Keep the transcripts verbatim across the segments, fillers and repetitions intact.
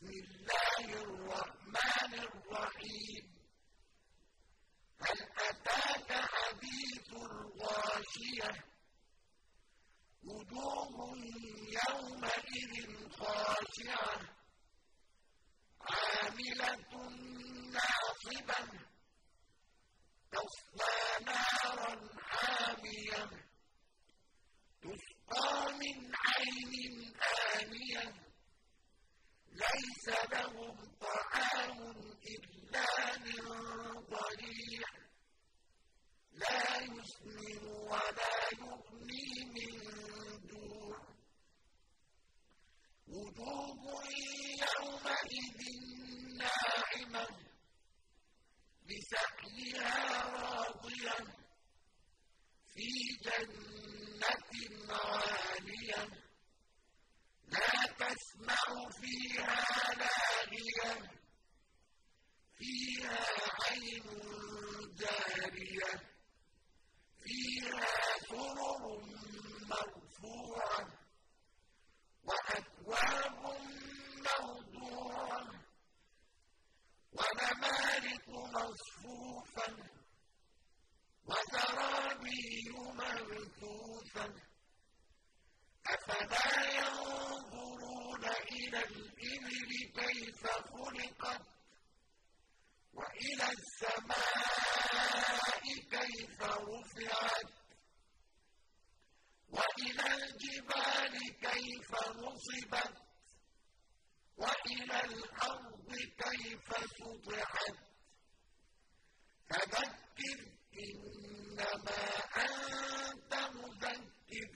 بسم الله الرحمن الرحيم هل أتاك حديث الغاشية وجوه يومئذ خاشعة عاملة ناصبة تصلى نارا حامية تسقى من عين آنية ليس لهم طعام إلا من ضريع لا يسمن ولا يغني من جوع وجوه يومئذ ناعمة لسعيها راضية في جنة عالية لا تسمع فيها لاغية فيها عين جارية فيها سرر مرفوعة وأكواب موضوعة ونمارق مصفوفة وزرابي مبثوثة أفلا ينظرون إلى الإبل كيف خلقت وإلى السماء كيف رفعت وإلى الجبال كيف نصبت وإلى الأرض كيف سطحت فذكر إنما أنت مذكر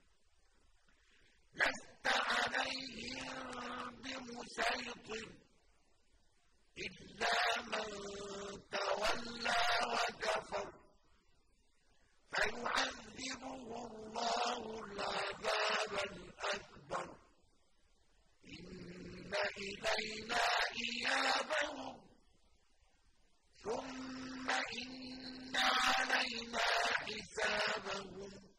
لست عليهم بمسيطر إلا من تولى وكفر فيعذبه الله العذاب الأكبر إن إلينا إيابهم ثم إن علينا حسابهم